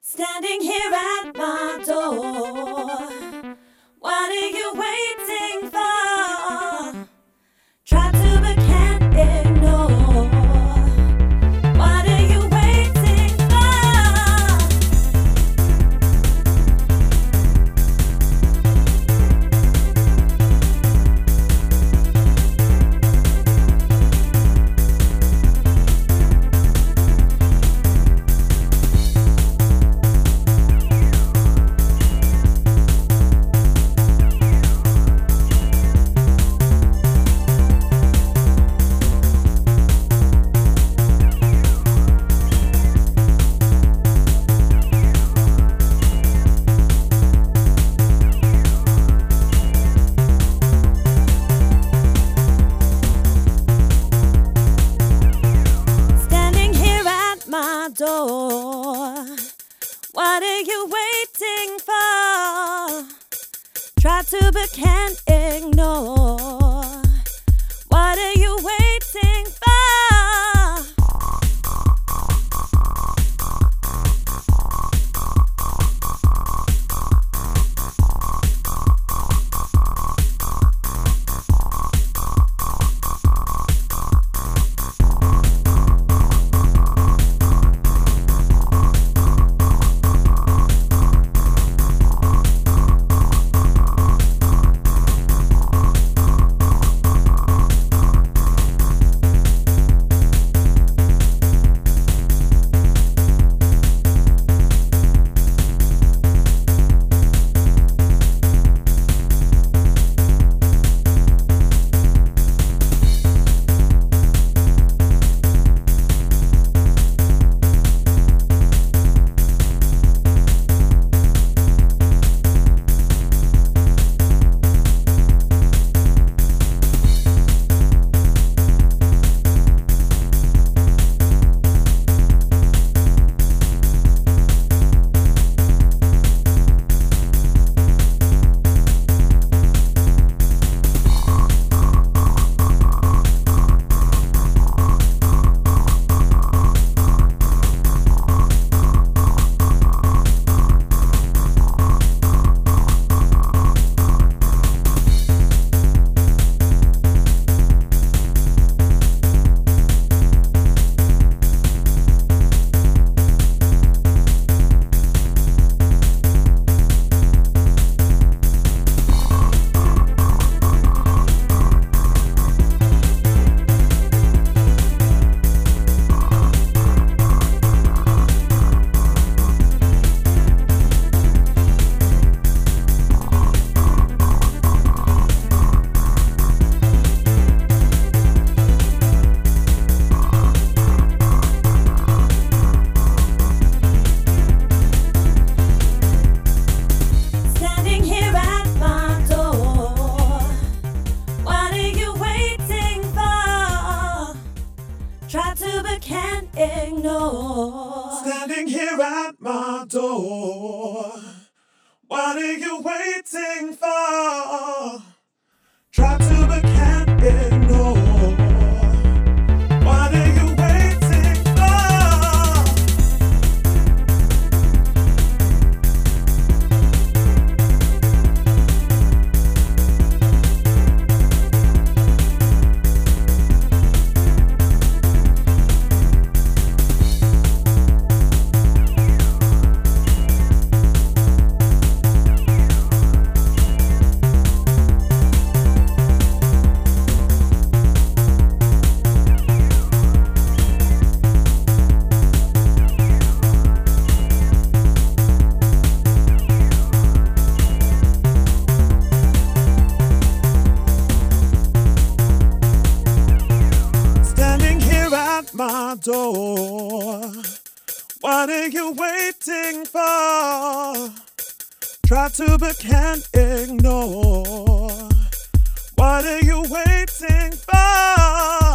Standing here at my door. What are you waiting for? Try to but can't ignore. What are you waiting for? Door. What are you waiting for? Try to but can't ignore. What are you waiting for? Try to but can't ignore. Standing here at my door. What are you waiting for? Try to but can't ignore. What are you waiting for? My door. What are you waiting for? Try to but can't ignore. What are you waiting for?